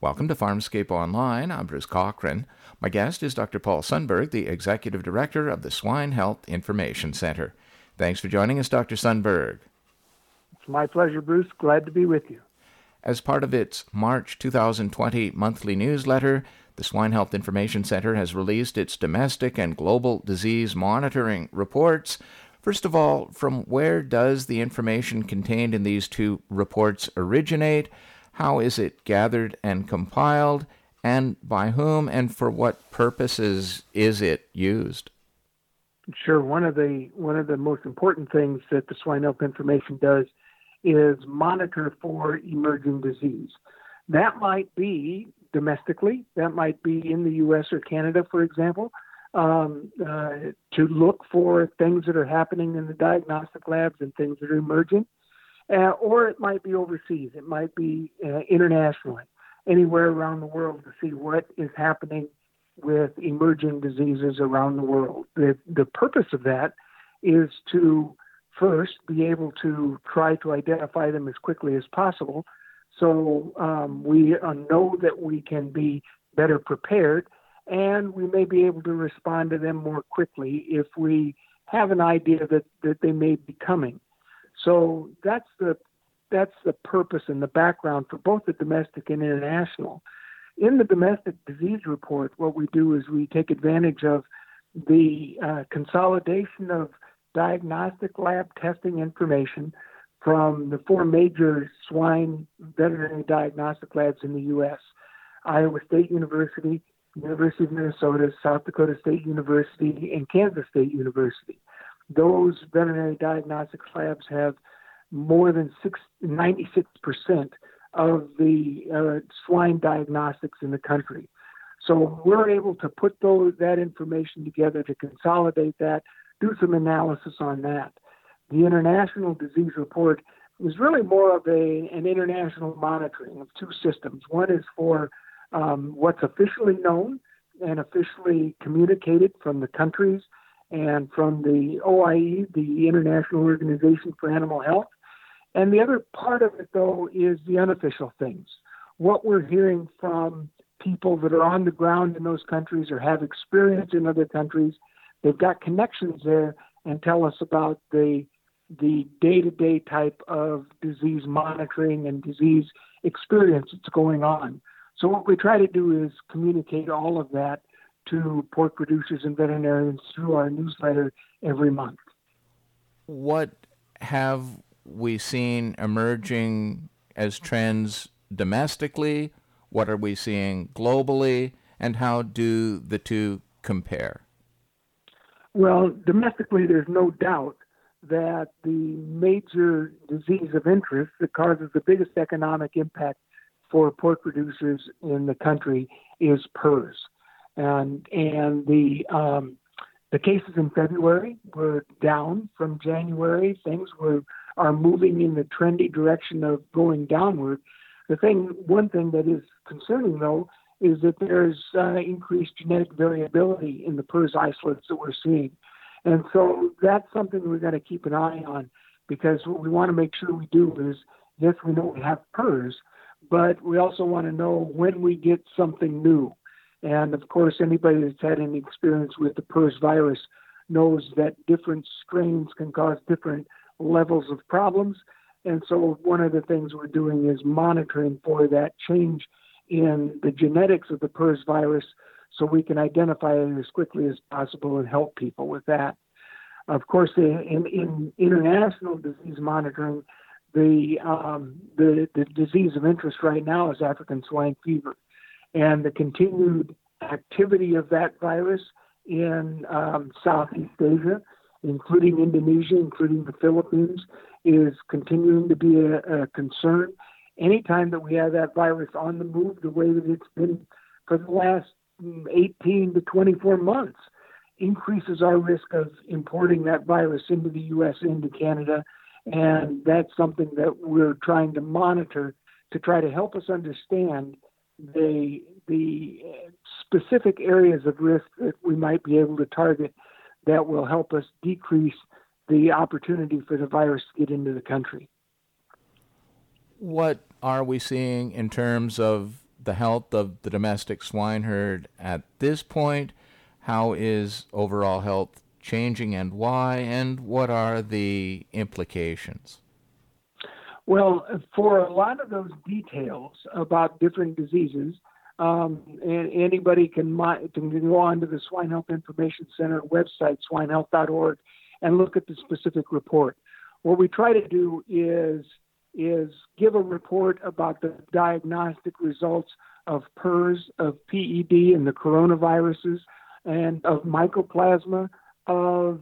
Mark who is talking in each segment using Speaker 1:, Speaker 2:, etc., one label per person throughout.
Speaker 1: Welcome to Farmscape Online. I'm Bruce Cochran. My guest is Dr. Paul Sundberg, the Executive Director of the Swine Health Information Center. Thanks for joining us, Dr. Sundberg.
Speaker 2: It's my pleasure, Bruce. Glad to be with you.
Speaker 1: As part of its March 2020 monthly newsletter, the Swine Health Information Center has released its domestic and global disease monitoring reports. First of all, from where does the information contained in these two reports originate? How is it gathered and compiled? And by whom and for what purposes is it used?
Speaker 2: Sure. One of the most important things that the Swine Health Information does is monitor for emerging disease. That might be domestically, that might be in the U.S. or Canada, for example, to look for things that are happening in the diagnostic labs and things that are emerging, or it might be overseas, it might be internationally, anywhere around the world to see what is happening with emerging diseases around the world. The purpose of that is to first be able to try to identify them as quickly as possible, so we know that we can be better prepared, and we may be able to respond to them more quickly if we have an idea that they may be coming. So that's the purpose and the background for both the domestic and international. In the domestic disease report, what we do is we take advantage of the consolidation of diagnostic lab testing information from the four major swine veterinary diagnostic labs in the U.S., Iowa State University, University of Minnesota, South Dakota State University, and Kansas State University. Those veterinary diagnostics labs have more than 96% of the swine diagnostics in the country. So we're able to put that information together to consolidate that, do some analysis on that. The international disease report is really more of an international monitoring of two systems. One is for what's officially known and officially communicated from the countries and from the OIE, the International Organization for Animal Health. And the other part of it, though, is the unofficial things. What we're hearing from people that are on the ground in those countries or have experience in other countries, they've got connections there and tell us about the day-to-day type of disease monitoring and disease experience that's going on. So what we try to do is communicate all of that to pork producers and veterinarians through our newsletter every month.
Speaker 1: What have we seen emerging as trends domestically? What are we seeing globally? And how do the two compare?
Speaker 2: Well, domestically, there's no doubt that the major disease of interest that causes the biggest economic impact for pork producers in the country is PRRS. And the cases in February were down from January. Things are moving in the trendy direction of going downward. One thing that is concerning, though, is that there's increased genetic variability in the PRRS isolates that we're seeing. And so that's something we've got to keep an eye on, because what we want to make sure we do is, yes, we know we have PRRS, but we also want to know when we get something new. And of course, anybody that's had any experience with the PRRS virus knows that different strains can cause different levels of problems. And so one of the things we're doing is monitoring for that change in the genetics of the PRRS virus so we can identify it as quickly as possible and help people with that. Of course, in international disease monitoring, the disease of interest right now is African swine fever. And the continued activity of that virus in Southeast Asia, including Indonesia, including the Philippines, is continuing to be a concern. Anytime that we have that virus on the move, the way that it's been for the last 18 to 24 months, increases our risk of importing that virus into the U.S., into Canada. And that's something that we're trying to monitor to try to help us understand the specific areas of risk that we might be able to target that will help us decrease the opportunity for the virus to get into the country.
Speaker 1: What are we seeing in terms of the health of the domestic swine herd at this point? How is overall health changing and why? And what are the implications?
Speaker 2: Well, for a lot of those details about different diseases, and anybody can go on to the Swine Health Information Center website, swinehealth.org, and look at the specific report. What we try to do is give a report about the diagnostic results of PRRS, of PED and the coronaviruses, and of mycoplasma, of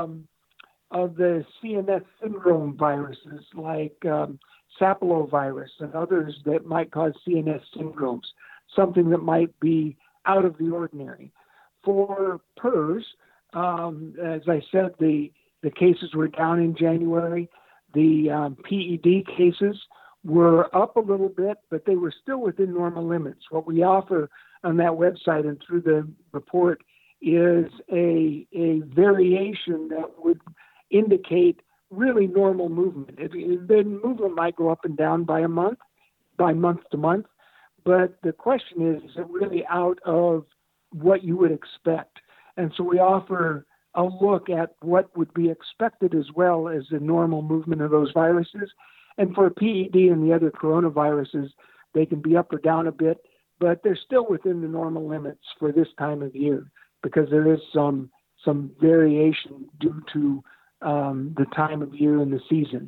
Speaker 2: the CNS syndrome viruses like sapalovirus and others that might cause CNS syndromes, something that might be out of the ordinary. For PRRS, as I said, the cases were down in January. The PED cases were up a little bit, but they were still within normal limits. What we offer on that website and through the report is a variation that would indicate really normal movement. The movement might go up and down by month to month, but the question is it really out of what you would expect? And so we offer a look at what would be expected as well as the normal movement of those viruses. And for PED and the other coronaviruses, they can be up or down a bit, but they're still within the normal limits for this time of year because there is some variation due to the time of year and the season.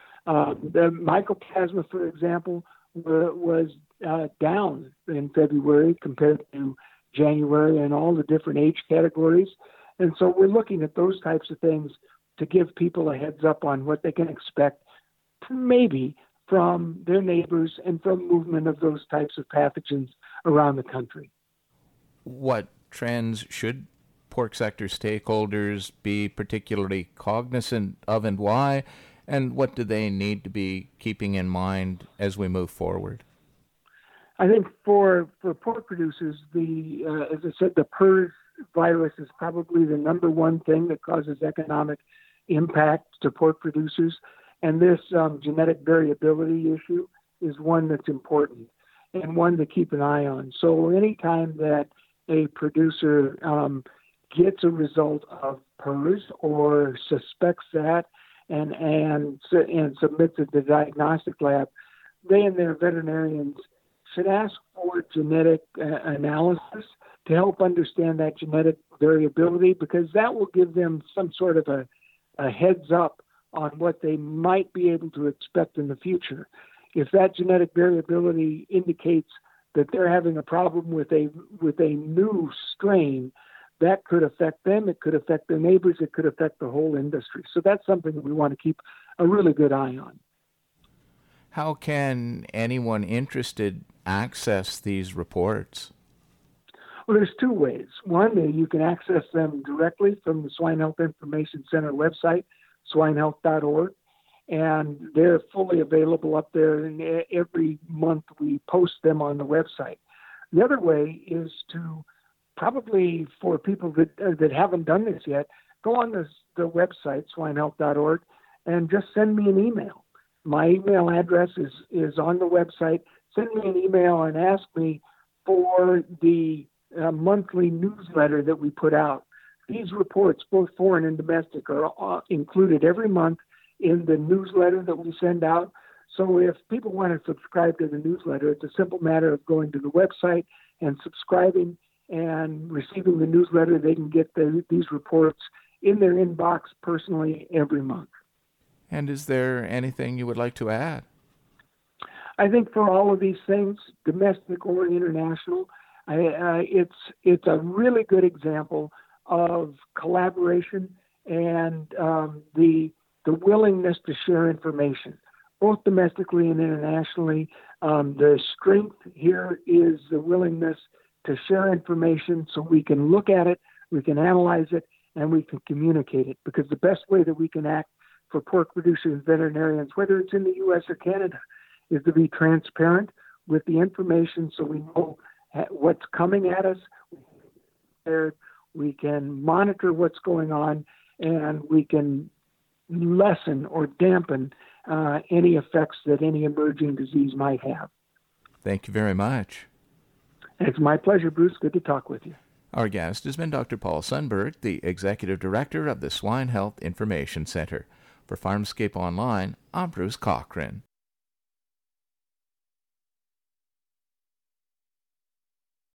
Speaker 2: The mycoplasma, for example, was down in February compared to January and all the different age categories. And so we're looking at those types of things to give people a heads up on what they can expect maybe from their neighbors and from movement of those types of pathogens around the country.
Speaker 1: What trends should pork sector stakeholders be particularly cognizant of and why? And what do they need to be keeping in mind as we move forward?
Speaker 2: I think for pork producers, as I said, the PRRS virus is probably the number one thing that causes economic impact to pork producers. And this genetic variability issue is one that's important and one to keep an eye on. So anytime that a producer gets a result of PRRS or suspects that and submits it to the diagnostic lab, they and their veterinarians should ask for genetic analysis to help understand that genetic variability, because that will give them some sort of a heads up on what they might be able to expect in the future. If that genetic variability indicates that they're having a problem with a new strain, that could affect them, it could affect their neighbors, it could affect the whole industry. So that's something that we want to keep a really good eye on.
Speaker 1: How can anyone interested access these reports?
Speaker 2: Well, there's two ways. One, you can access them directly from the Swine Health Information Center website, swinehealth.org, and they're fully available up there, and every month we post them on the website. The other way is to, probably for people that haven't done this yet, go on the website, swinehealth.org, and just send me an email. My email address is on the website. Send me an email and ask me for the monthly newsletter that we put out. These reports, both foreign and domestic, are included every month in the newsletter that we send out. So if people want to subscribe to the newsletter, it's a simple matter of going to the website and subscribing and receiving the newsletter. They can get these reports in their inbox personally every month.
Speaker 1: And is there anything you would like to add?
Speaker 2: I think for all of these things, domestic or international, it's a really good example of collaboration and the willingness to share information, both domestically and internationally. The strength here is the willingness to share information so we can look at it, we can analyze it, and we can communicate it. Because the best way that we can act for pork producers and veterinarians, whether it's in the U.S. or Canada, is to be transparent with the information so we know what's coming at us. We can monitor what's going on, and we can lessen or dampen any effects that any emerging disease might have.
Speaker 1: Thank you very much.
Speaker 2: It's my pleasure, Bruce. Good to talk with you.
Speaker 1: Our guest has been Dr. Paul Sundberg, the Executive Director of the Swine Health Information Center. For Farmscape Online, I'm Bruce Cochran.